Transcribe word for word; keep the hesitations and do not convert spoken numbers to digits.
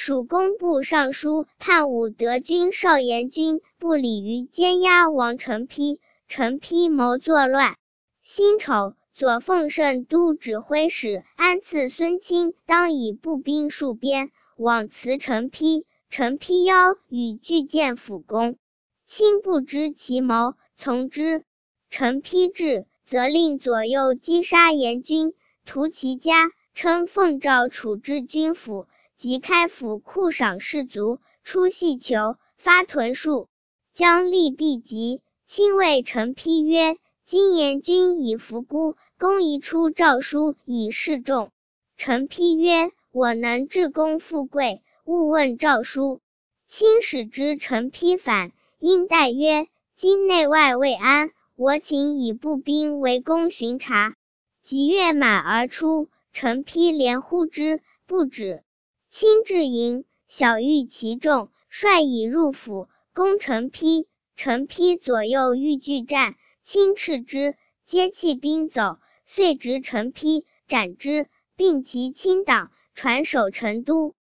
属工部尚书判武德军少严军不礼于监押王承丕，承丕谋作乱。辛丑，左奉圣都指挥使安赐孙钦当以步兵戍边，往辞承丕。承丕邀与拒见辅公，钦不知其谋，从之。承丕至，则令左右击杀严军，屠其家，称奉诏处置军府，即开府库赏士卒，出细裘，发屯戍，将利必及。钦谓承丕曰：今严军以伏孤，公宜出诏书以示众。承丕曰：我能致公富贵，勿问诏书。钦使之承丕反，因代曰：今内外未安，我请以步兵围攻巡查。即跃马而出，承丕连呼之，不止。钦至营，晓谕其众，率以入府，攻承丕。承丕左右欲拒战，钦斥之，皆弃兵走，遂执承丕，斩之，并其亲党，传守成都。